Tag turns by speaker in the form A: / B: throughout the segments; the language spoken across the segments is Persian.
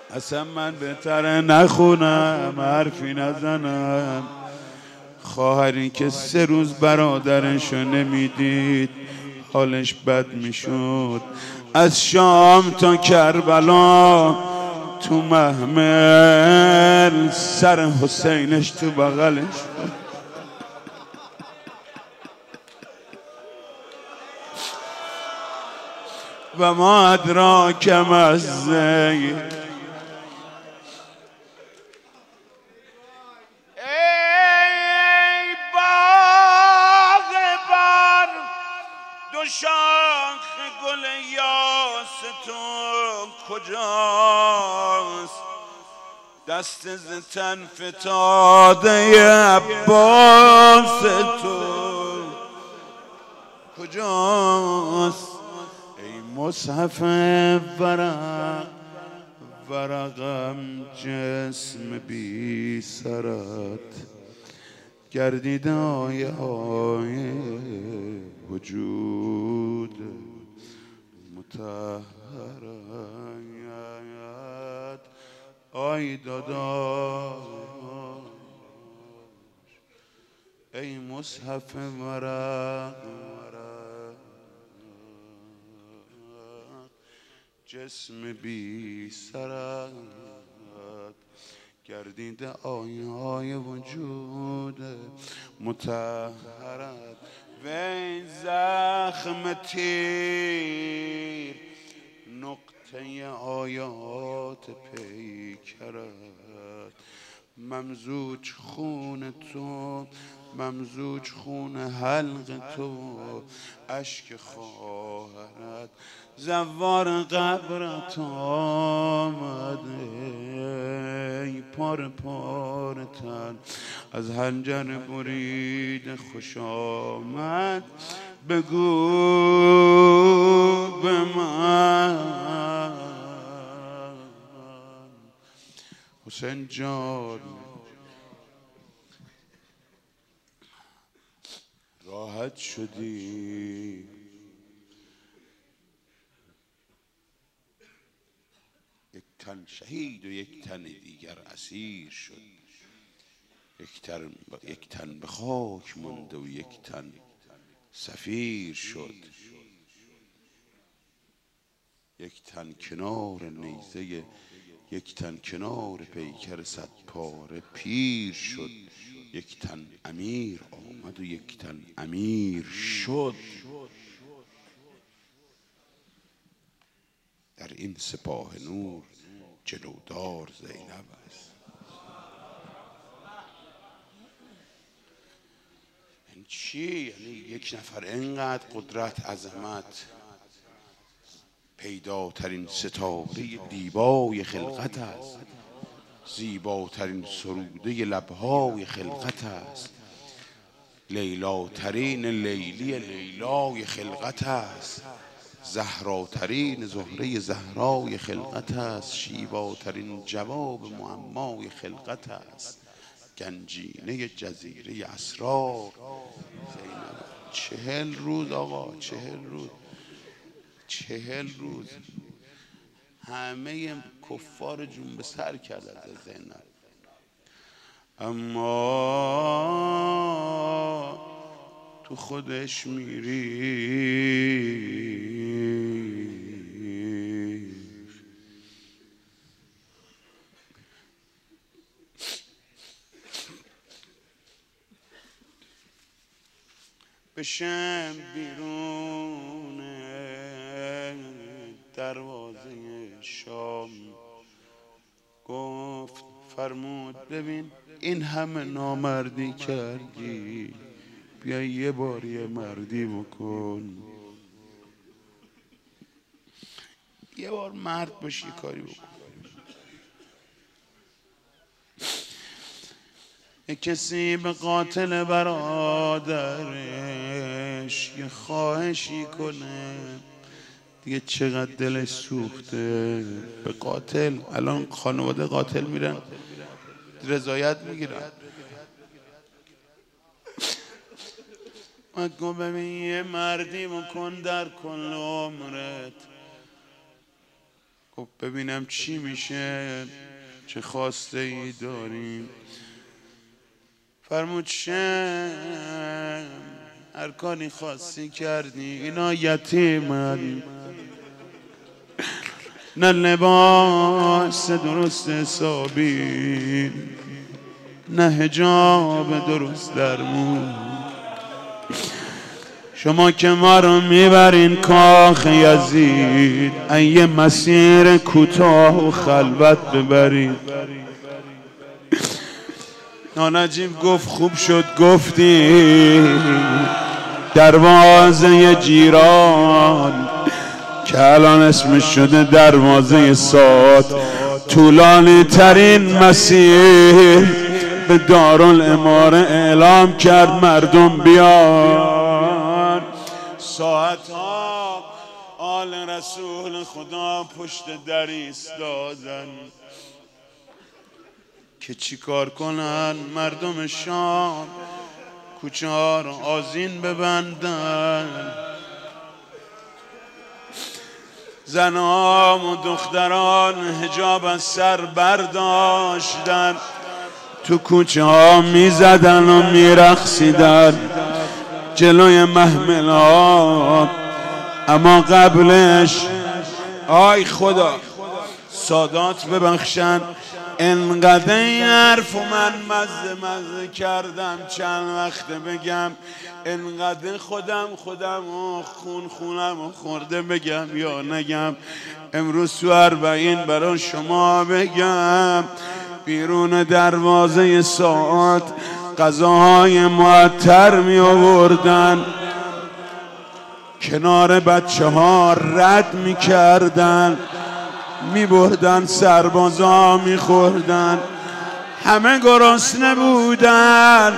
A: اصلا من بهتره نخونم حرفی نزنم. خواهری که 3 روز برادرشو نمیدید حالش بد میشد. از شام تا کربلا تو محمل سر حسینش تو بغلش و ما ادراک ما الزی. ای باغبان دو شاخ گل یاس تو کجاست؟ دست ز تن فتاده عباس تو کجاست؟ ای مصحف ورقم جسم بی سرت گردیده آیه وجود مطهرت. آی داداش ای مصحف ورق جسم بی سرت گردیده آیه وجود مطهرت. وی زخم تیر نقطه آیات پیکرت ممزوج خون تو ممزوج خون حلق تو اشک خواهرت. زوار قبرت آمده پار پار تن از حنجر برید خوش آمد. بگو به من حسین جان راحت شدی؟ یک تن شهید و یک تن دیگر اسیر شد. یک تن به خاک مانده و یک تن سفیر شد. یک تن کنار نیزه یک تن کنار پیکر 100 پاره پیر شد. یک تن امیر آمد و یک تن امیر شد. در این سپاه نور جلودار زینب است. این چی؟ یعنی یک نفر اینقدر قدرت عظمت پیداترین ستاره دیبای خلقت است. زیباترین سروده لبهای خلقت است. لیلاترین لیلی لیلای خلقت است. زهراترین زهره زهرای خلقت است. شیواترین جواب معمای خلقت است. گنجینه جزیره اسرار زینب. 40 روز آقا 40 روز 40 روز همه کفار جون به سر کردن از زینب. اما تو خودش میری بشم بیرون دروازه شام. گفت فرمود ببین این همه نامردی کردی بیا یه بار یه مردی بکن. یه بار مرد باشی کاری بکن. کسی به قاتل برادرش یه خواهشی کنه دیگه چقدر دلش سوخته به قاتل. الان خانواده قاتل میرن رضایت میگیرن. گفت ببین یه مردی بکن در کل عمرت خب ببینم چی میشه، چه خواسته ای داریم. فرمود شم هر کاری خواستی کردی، اینا یتیمن، نه لباس درست حسابی، نه حجاب درست درمون. شما که ما رو میبرین کاخ یزید، یه مسیر کوتاه و خلوت ببرید. نانجیب گفت خوب شد گفتی، دروازه جیران که الان اسمش شده دروازه ساد، طولانی ترین مسیر به دارالاماره اعلام کرد مردم بیان. ساعت ها آل رسول خدا پشت در ایستادن که چی کار کنن. مردم شام کوچه ها رو آذین ببندن، زنان و دختران حجاب از سر برداشتن، تو کوچه ها میزدن و میرقصیدن جلوی محملات. اما قبلش آی خدا سادات ببخشن، انقدر این حرف من مزه کردم چند وقته بگم، انقدر خودم و خونم و خورده بگم یا نگم. امروز تو 40 برای شما بگم، بیرون دروازه ساعت غذاهای معطر می آوردن، کنار بچه ها رد می کردن، می بردن سربازا می خوردن، همه گرسنه بودن.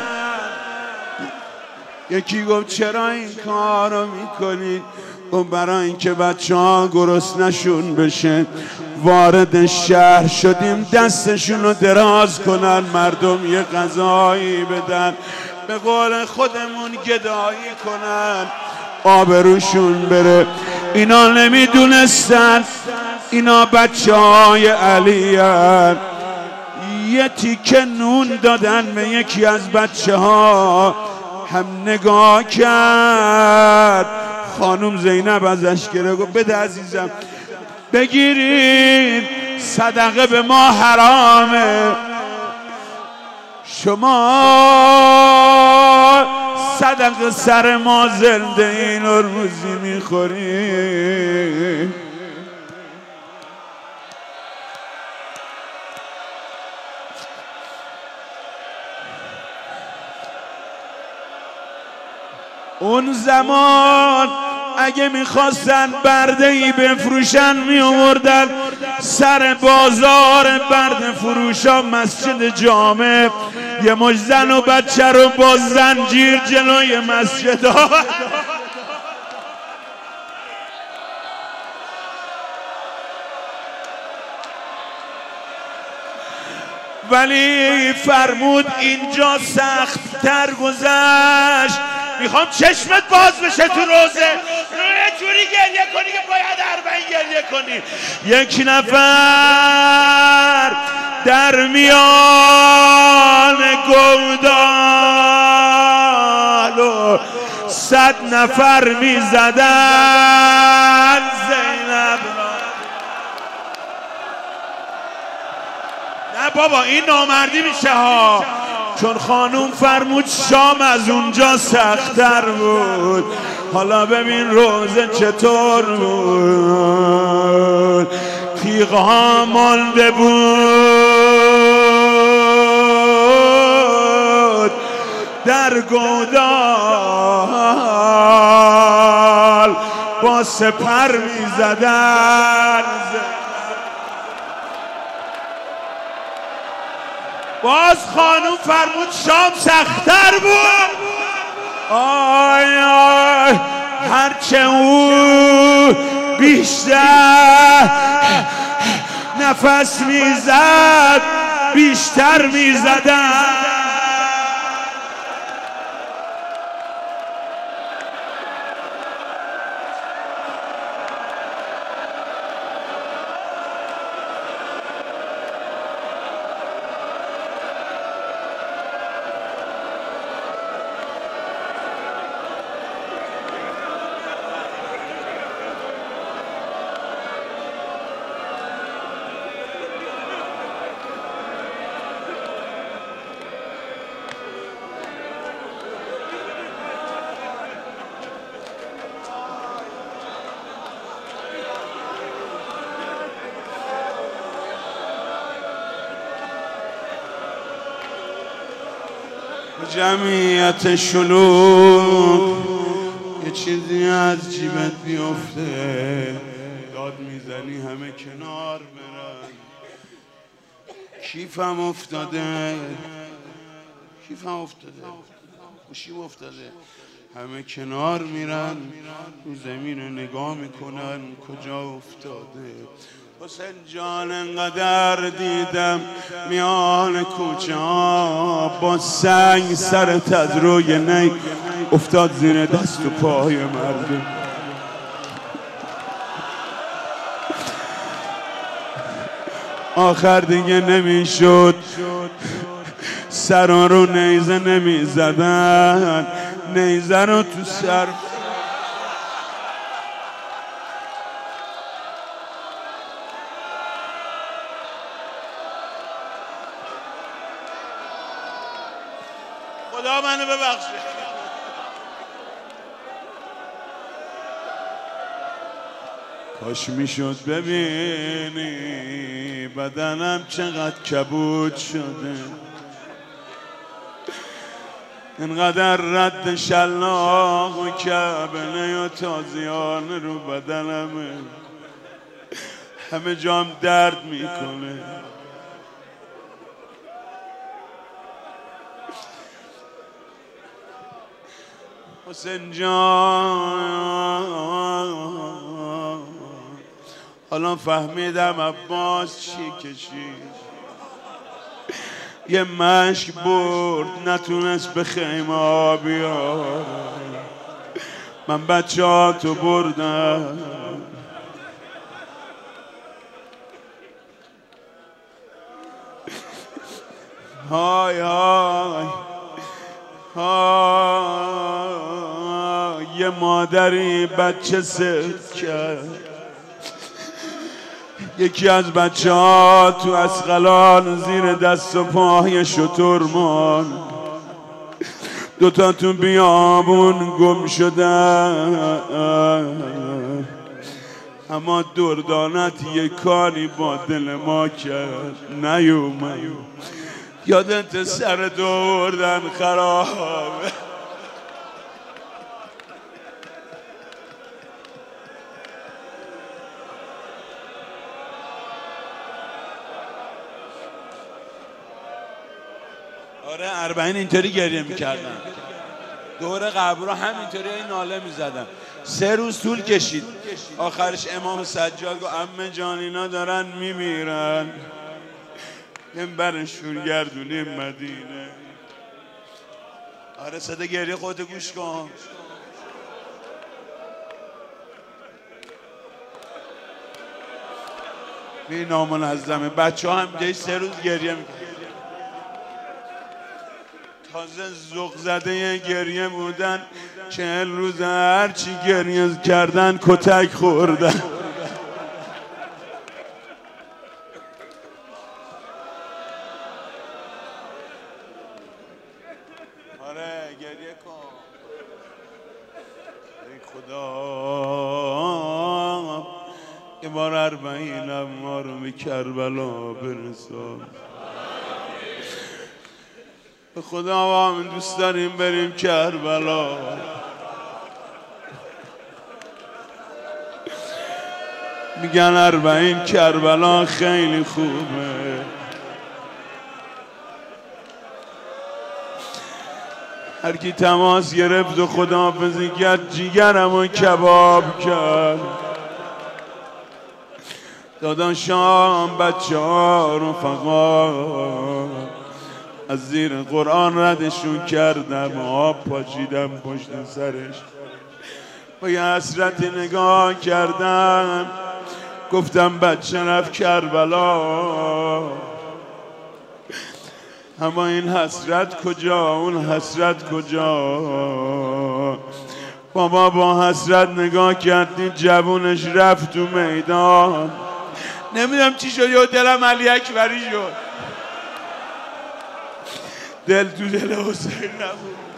A: یکی گفت چرا این کارو میکنید؟ و برای اینکه بچه ها گرسنه‌شون بشه وارد شهر شدیم دستشون رو دراز کنن مردم یه غذایی بدن، به قول خودمون گدایی کنن، آبروشون بره. اینا نمیدونستن اینا بچه های علی هن. یه تیکه نون دادن به یکی از بچه ها، هم نگاه کرد. خانم زینب ازش گره گفت بده عزیزم بگیرید، صدقه به ما حرامه، شما صدقه سر ما زنده این روزی میخوری. اون زمان اگه میخواستن برده ای بفروشن میآوردن سر بازار برده فروشا مسجد جامع، یه مش زن و بچه رو با زنجیر جلوی مسجد ها. ولی فرمود اینجا سخت تر گذشت. میخوام چشمت باز بشه تو روزه، یه جوری گریه کنی که باید 40 گریه کنی. یک نفر در میان گودال و 100 نفر میزدن زینب. نه بابا این نامردی میشه ها، چون خانوم فرمود شام از اونجا سخت‌تر بود. حالا ببین روزه چطور بود، تیغ‌ها مانده بود در گودال، با سپر می‌زدن. باز خانوم فرمود شام سخت‌تر بود. آی آی هرچه او بیشتر نفس میزد بیشتر میزدن. جمعیت شلوغ یه چیزی از جیبت بیفته داد میزنی همه کنار برن. کیفم افتاده گوشیم افتاده، همه کنار میرن رو زمین رو نگاه میکنن کجا افتاده. حسین جان انقدر دیدم میان کوچه ها با سنگ سرت از روی نی افتاد زیر دست و پای مردم. آخر دیگه نمیشد سر رو نیزه نمیزدن، نیزه رو تو سر خدا منو ببخشه. کاش میشد ببینی بدنم چقدر کبود شده، اینقدر رد شلاق و کبنه و تازیان رو بدنمه، همه جام درد میکنه. حسین جان حالا فهمیدم عباس چی کشید، یه مشک برد نتونست به خیمه بیاد، من بچه ها تو بردم. های های های یه مادری بچه سفت کرد، یکی از بچه ها تو اسقلان زیر دست و پای شتر ماند، دوتا تو بیابون گم شدن، اما دردانت یک کاری با دل ما کرد نیومد. یادت سر دوردن خرابه، آره 40 اینطوری گریه میکردن دور قبر رو، همینطوری ناله میزدن. 3 روز طول کشید، آخرش امام سجاد گفت عمه جان اینا دارن میمیرن، این برشون گردونیم مدینه. آره صدا گریه خودت گوش کن. بی نامنظمه بچه ها هم دیگه 3 روز گریه میکنن، تازه زغ زده گریه بودن، 40 روز هرچی گریه کردن کتک خوردن. آره گریه کن. ای خدا یه بار 40 ما رو به کربلا برسان. به خدا من دوست داریم بریم کربلا. میگن 40 کربلا خیلی خوبه، هر کی تماس گرفت و خداحافظی کرد جیگرمو کباب کرد. داداشام بچه ها رفقا از زیر قرآن ردشون کردم، آب پاچیدم پشت سرش، با یه حسرت نگاه کردم، گفتم بچه رفت کربلا، اما این حسرت کجا، اون حسرت کجا؟ بابا با حسرت نگاه کردی جوونش رفت تو میدان. نمیدونم چی شد، یا دلم علی اکبری شد، دل تو دل حسین نبود.